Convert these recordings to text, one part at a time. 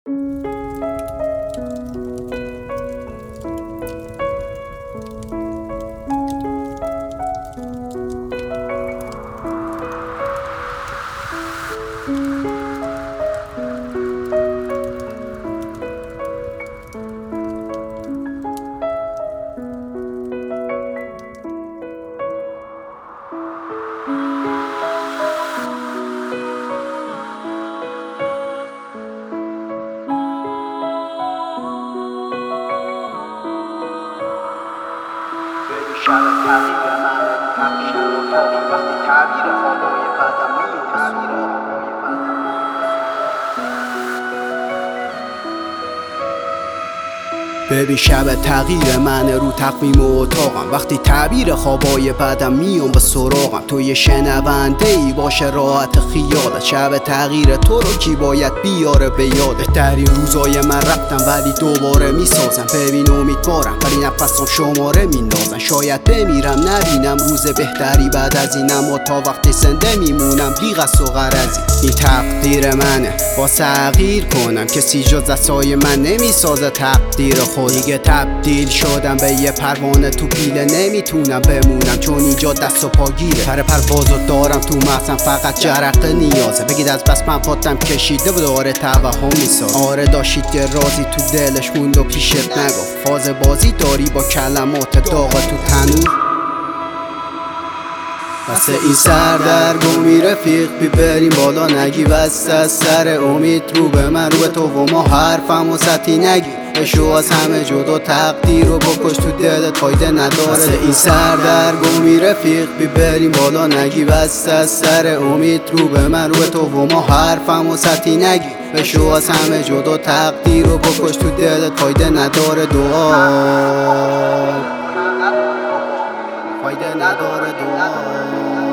شب تغییر من همیشه اتاقی وقتی تعبیر خوابای قدم میاد ببین شب تغییر من رو تقویم و اتاقم وقتی تعبیر خوابای بعدم میام به سراغم. تو یه شنونده ای باشه راحت خیالت، شب تغییر تو رو کی باید بیاره به یاد. بهترین روزای من رفتم ولی دوباره میسازم. ببین امیدوارم ولی نفسم شماره مینازن. شاید بمیرم نبینم روز بهتری بعد از این، اما تا وقتی زنده میمونم بی قصد و غرضی. این تقدیر منه واسه تغییر کنم، کسی جز عصای من نمیسازه تقدیر خود. دیگه تبدیل شدم به یه پروانه تو پیله، نمیتونم بمونم چون اینجا دست و پاگیره. پر پروازو دارم تو مغزم فقط جرقه نیازه. بگید از بس من فاتم کشیده و داره توهم میساز. آره داشتید یه رازی تو دلش موند و پیشت نگفت. فاز بازی داری با کلمات داغ تو تنور. واسه این سردرگمی رفیق بریم بالا نگی، واسه از سر امید رو به من رو به تو و ما حرفم و سطحی نگی. بشو از همه جدا تقدیر رو بکش تو دلت فایده نداره. واسه این سردرگمی رفیق بریم بالا نگی، واسه از سر امید رو به من رو به تو و ما حرفم و سطحی نگی. بشو از همه جدا تقدیر رو بکش تو دلت فایده نداره. دعا فایده نداره. دعا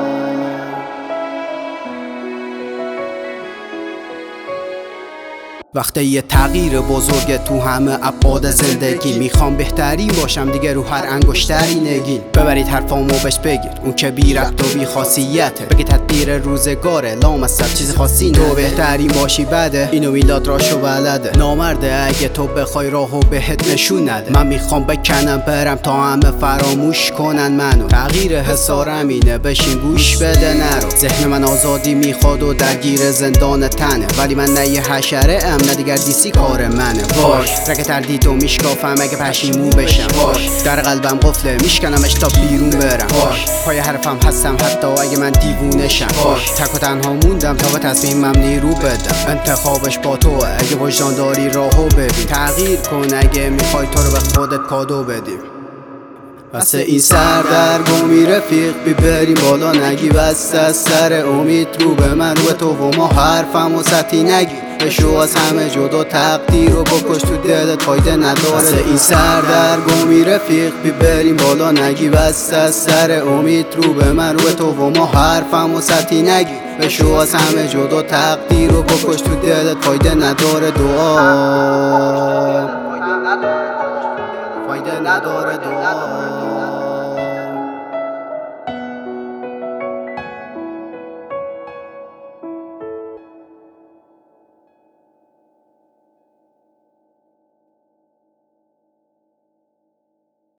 وقتی یه تغییر بزرگه تو همه ابعاد زندگی، میخوام بهترین باشم دیگه رو هر انگشتری نگین. ببرید حرفامو بهش بگید اون که بی ربط و بی خاصیته. بگید تدبیر روزگاره لامصب چیز خاصی نه. تو بهترین باشی بده اینو میلاد راشو بلده. نامرده اگه تو بخوای راهو بهت نشون نده. من میخوام بکنم برم تا همه فراموش کنن منو. تغییر حسارم اینه بشین گوش بده نرو. ذهن من آزادی میخواد و درگیر زندان تنه، ولی من نه یه حشره ام نه دیگر دیسی کار منه. باش رگ تردیدو میشکافم اگه پشیمون بشم. باش در قلبم قفله میشکنمش تا بیرون برم. باش پای حرفم هستم حتی اگه من دیوونه شم. باش تک و تنها موندم تا به تصمیمم نیرو بدم. انتخابش با تو اگه وجدان داری راهو ببین. تغییر کن اگه میخوای تو رو به خودت کادو بدیم. واسه این سردرگمی رفیق بریم بالا نگی، واسه از سر امید رو به من رو به تو و ما حرفم و سطحی نگی. بشو از همه جدا تقدیر رو بکش تو دلت فایده نداره. واسه این سردرگمی رفیق بریم بالا نگی، واسه از سر امید رو به من رو به تو و ما حرفم و سطحی نگی. بشو از همه جدا تقدیر رو بکش تو دلت فایده نداره. دعا فایده نداره. دعا